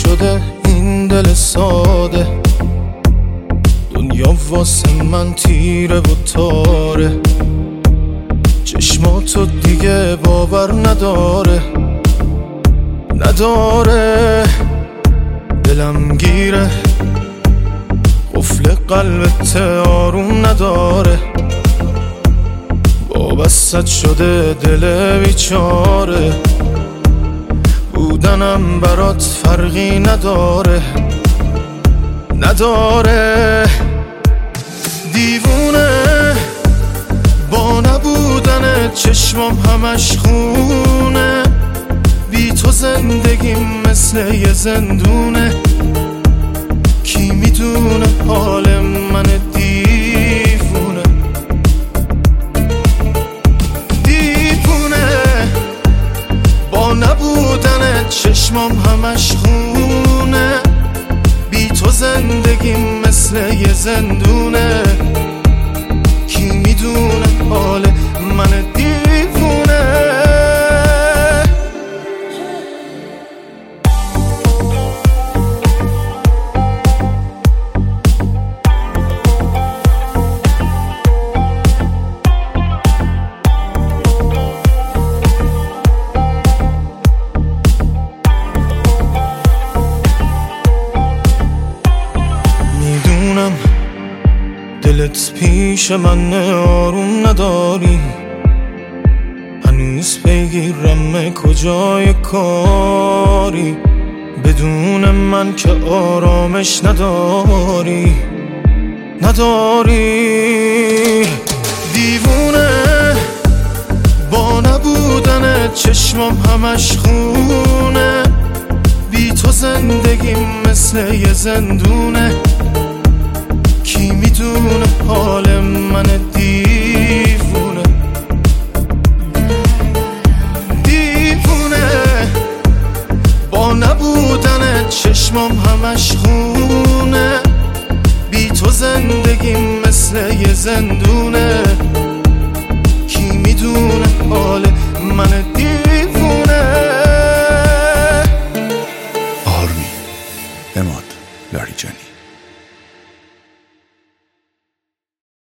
شده این دل ساده، دنیا واسه من تیره و تاره، چشماتو دیگه باور نداره، دلم گیره، قفل قلبت آروم نداره، وابستت شده دل بیچاره، بودنم برات فرقی نداره، دیوونه با نبودن چشمام همش خونه، بی تو زندگیم مثل یه زندونه، کی میدونه حال من دیوونه با نبودن چشمام همش خونه، بی تو زندگیم مثل یه زندونه، کی میدونه حال من دیوونه. دلت پیش من آروم نداری، هنوز پیگیرم کجای کاری، بدون من که آرامش نداری، دیوونه با نبودن چشمام همش خونه، بی تو زندگیم مثل یه زندونه، کی میدونه حال من دیوونه با نبودن چشمام همش خونه، بی تو زندگیم مثل یه زندونه، کی میدونه حال من دیوونه. آرمین، عماد لاریجانی.